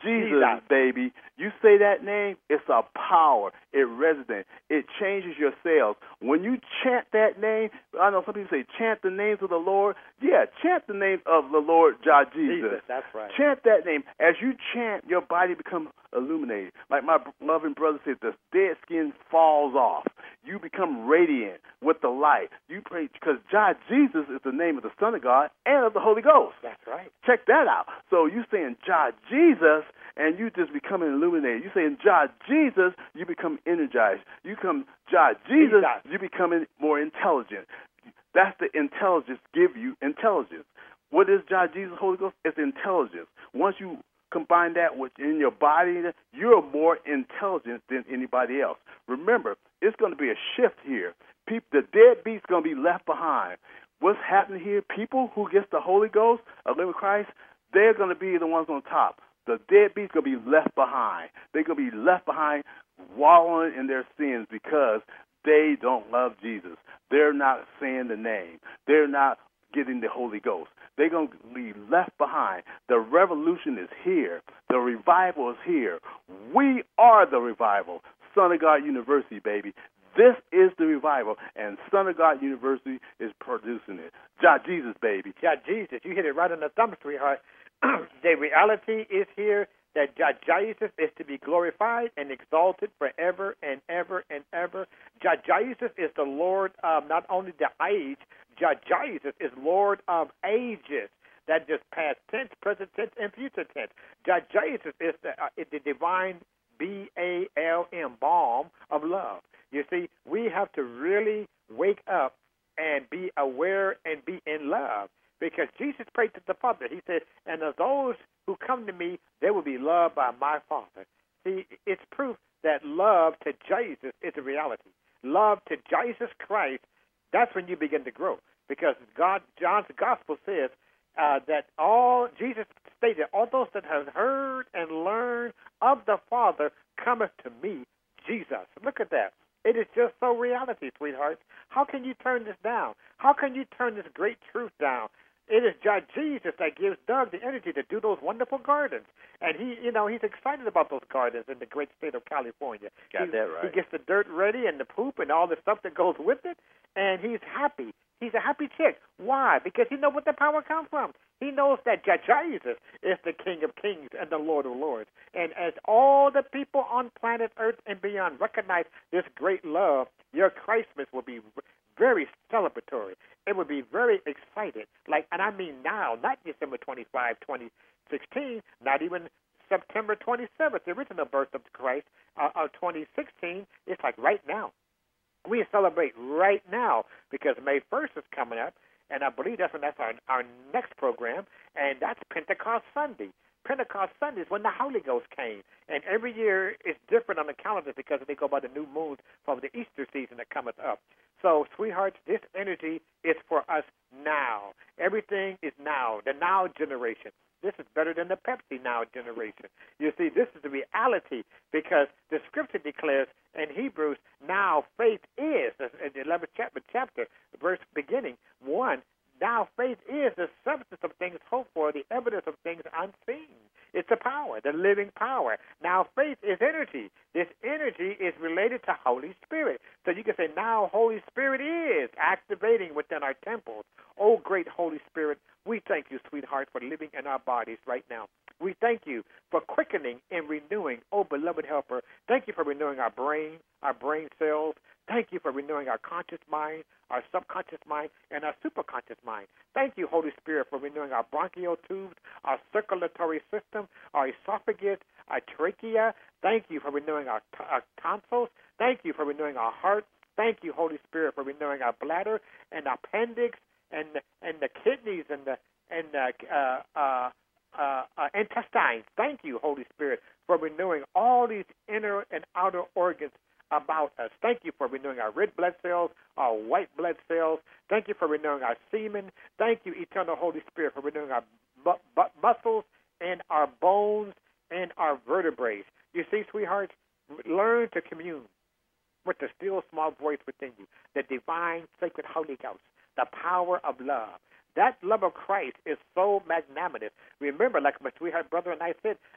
Jesus, Jesus. baby. You say that name, it's a power. It resonates. It changes your cells. When you chant that name, I know some people say chant the names of the Lord. Yeah, chant the name of the Lord, Jah Jesus. Jesus, that's right. Chant that name. As you chant, your body becomes illuminated. Like my loving brother said, the dead skin falls off. You become radiant with the light. You pray because Jah Jesus is the name of the Son of God and of the Holy Ghost. That's right. Check that out. So you saying Jah Jesus, and you just become illuminated. You saying Jah Jesus, you become energized. You become Jah Jesus, Jesus. you become more intelligent. That's the intelligence. Give you intelligence. What is Jah Jesus, Holy Ghost? It's intelligence. Once you combine that with in your body, you're more intelligent than anybody else. Remember, it's going to be a shift here. People, the deadbeat's going to be left behind. What's happening here? People who get the Holy Ghost, a living Christ, they're going to be the ones on top. The deadbeat's going to be left behind. They're going to be left behind wallowing in their sins because they don't love Jesus. They're not saying the name. They're not getting the Holy Ghost. They're going to be left behind. The revolution is here. The revival is here. We are the revival. Son of God University, baby. This is the revival, and Son of God University is producing it. Jah Jesus, baby. Jah Jesus. You hit it right on the thumb, sweetheart. The reality is here that Jah Jesus is to be glorified and exalted forever and ever and ever. Jah Jesus is the Lord of not only the age, Jah Jesus is Lord of ages. That just past tense, present tense, and future tense. Jah Jesus is the, uh, is the divine B A L M, balm of love. You see, we have to really wake up and be aware and be in love. Because Jesus prayed to the Father. He said, and of those who come to me, they will be loved by my Father. See, it's proof that love to Jesus is a reality. Love to Jesus Christ, that's when you begin to grow. Because God, John's Gospel says uh, that all, Jesus stated, all those that have heard and learned of the Father cometh to me, Jesus. Look at that. It is just so reality, sweethearts. How can you turn this down? How can you turn this great truth down? It is Jah Jesus that gives Doug the energy to do those wonderful gardens. And he, you know, he's excited about those gardens in the great state of California. Got he, that right. He gets the dirt ready and the poop and all the stuff that goes with it, and he's happy. He's a happy chick. Why? Because he knows where the power comes from. He knows that Jah Jesus is the King of Kings and the Lord of Lords. And as all the people on planet Earth and beyond recognize this great love, your Christmas will be very celebratory. It would be very excited. Like, and I mean now, not December twenty-fifth, twenty sixteen, not even September twenty-seventh, the original birth of Christ uh, of twenty sixteen. It's like right now. We celebrate right now because May first is coming up, and I believe that's when that's our, our next program, and that's Pentecost Sunday. Pentecost Sunday is when the Holy Ghost came. And every year it's different on the calendar because they go by the new moons from the Easter season that cometh up. So, sweethearts, this energy is for us now. Everything is now, the now generation. This is better than the Pepsi now generation. You see, this is the reality because the scripture declares in Hebrews, now faith is, in the eleventh chapter, chapter, verse beginning, one, now faith is the substance of things hoped for, the evidence of things unseen. It's a power, the living power. Now faith is energy. This energy is related to Holy Spirit. So you can say now Holy Spirit is activating within our temples. Oh, great Holy Spirit, we thank you, sweetheart, for living in our bodies right now. We thank you for quickening and renewing, oh, beloved helper. Thank you for renewing our brain, our brain cells. Thank you for renewing our conscious mind, our subconscious mind, and our superconscious mind. Thank you, Holy Spirit, for renewing our bronchial tubes, our circulatory system, our esophagus, our trachea. Thank you for renewing our, t- our tonsils. Thank you for renewing our heart. Thank you, Holy Spirit, for renewing our bladder and appendix and and the kidneys and the and the uh, uh, uh, uh, intestines. Thank you, Holy Spirit, for renewing all these inner and outer organs about us. Thank you for renewing our red blood cells, our white blood cells. Thank you for renewing our semen. Thank you, eternal Holy Spirit, for renewing our bu- bu- muscles and our bones and our vertebrae. You see, sweethearts, learn to commune with the still small voice within you, the divine, sacred Holy Ghost, the power of love. That love of Christ is so magnanimous. Remember, like my sweetheart brother and I said,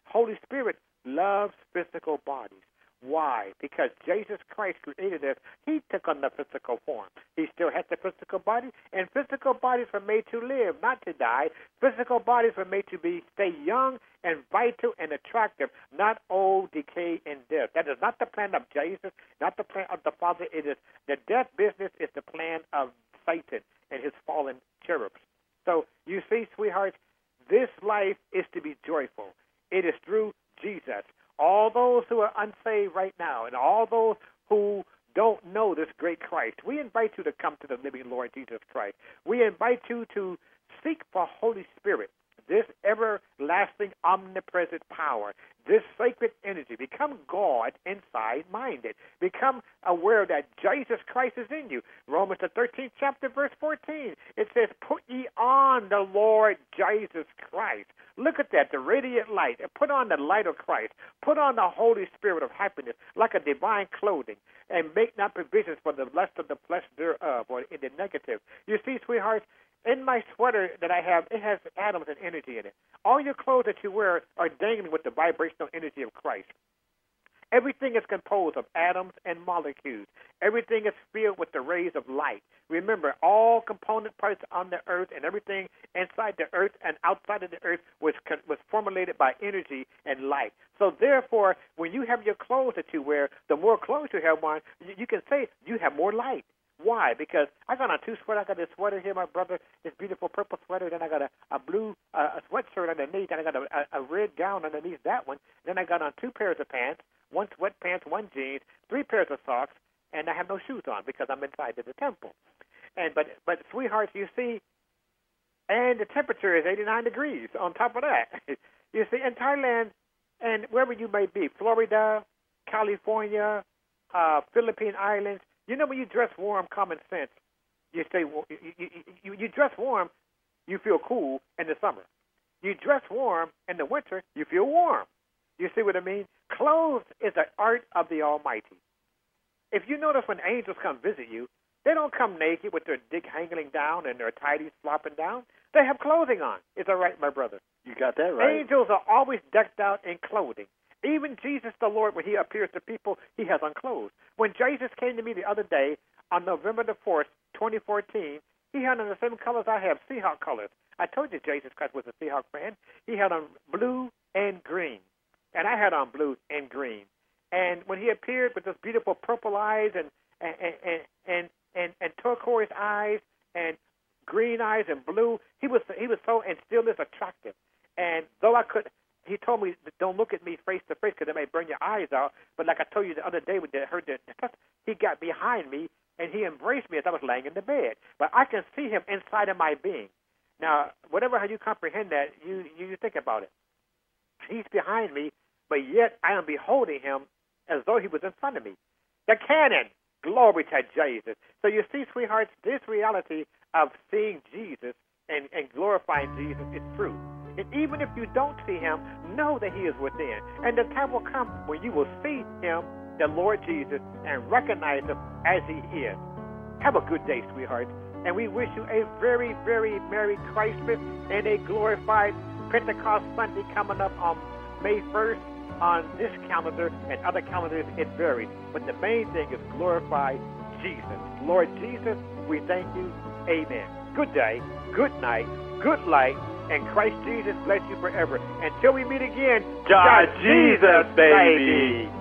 Holy Spirit loves physical bodies. Why? Because Jesus Christ created us. He took on the physical form. He still has the physical body, and physical bodies were made to live, not to die. Physical bodies were made to be stay young and vital and attractive, not old, decay, and death. That is not the plan of Jesus, not the plan of the Father. It is the death business is the plan of Satan and his fallen cherubs. So you see, sweethearts, this life is to be joyful. It is through Jesus. All those who are unsaved right now and all those who don't know this great Christ, we invite you to come to the living Lord Jesus Christ. We invite you to seek for Holy Spirit, this everlasting, omnipresent power, this sacred energy. Become God inside-minded. Become aware that Jesus Christ is in you. Romans the thirteenth chapter, verse fourteen. It says, put ye on the Lord Jesus Christ. Look at that, the radiant light. Put on the light of Christ. Put on the Holy Spirit of happiness like a divine clothing, and make not provisions for the lust of the flesh thereof, or in the negative. You see, sweethearts, in my sweater that I have, it has atoms and energy in it. All your clothes that you wear are dangling with the vibrational energy of Christ. Everything is composed of atoms and molecules. Everything is filled with the rays of light. Remember, all component parts on the earth and everything inside the earth and outside of the earth was was formulated by energy and light. So therefore, when you have your clothes that you wear, the more clothes you have on, you, you can say you have more light. Why? Because I got on two sweaters. I got this sweater here, my brother, this beautiful purple sweater. Then I got a, a blue uh, a sweatshirt underneath. Then I got a, a, a red gown underneath that one. Then I got on two pairs of pants, one sweatpants, one jeans, three pairs of socks, and I have no shoes on because I'm inside of the temple. And but but sweethearts, you see, and the temperature is eighty-nine degrees on top of that. You see, in Thailand and wherever you may be, Florida, California, uh, Philippine Islands. You know, when you dress warm, common sense, you say you, you, you, you dress warm, you feel cool in the summer. You dress warm in the winter, you feel warm. You see what I mean? Clothes is the art of the Almighty. If you notice when angels come visit you, they don't come naked with their dick hanging down and their tighties flopping down. They have clothing on. Is that right, my brother? You got that right. Angels are always decked out in clothing. Even Jesus the Lord, when he appears to people, he has on clothes. When Jesus came to me the other day, on November the fourth, twenty fourteen, he had on the same colors I have, Seahawk colors. I told you Jesus Christ was a Seahawk fan. He had on blue and green, and I had on blue and green. And when he appeared with those beautiful purple eyes and and and and, and, and turquoise eyes and green eyes and blue, he was he was so and still is attractive. And though I could. He told me, don't look at me face to face because it may burn your eyes out. But like I told you the other day when they heard the test, he got behind me and he embraced me as I was laying in the bed. But I can see him inside of my being. Now, whatever how you comprehend that, you, you think about it. He's behind me, but yet I am beholding him as though he was in front of me. The canon, glory to Jesus. So you see, sweethearts, this reality of seeing Jesus and, and glorifying Jesus is true. And even if you don't see him, know that he is within. And the time will come when you will see him, the Lord Jesus, and recognize him as he is. Have a good day, sweethearts. And we wish you a very, very Merry Christmas and a glorified Pentecost Sunday coming up on May first on this calendar, and other calendars it varies. But the main thing is glorify Jesus. Lord Jesus, we thank you. Amen. Good day, good night, good light, and Christ Jesus bless you forever. Until we meet again, God Jesus, baby.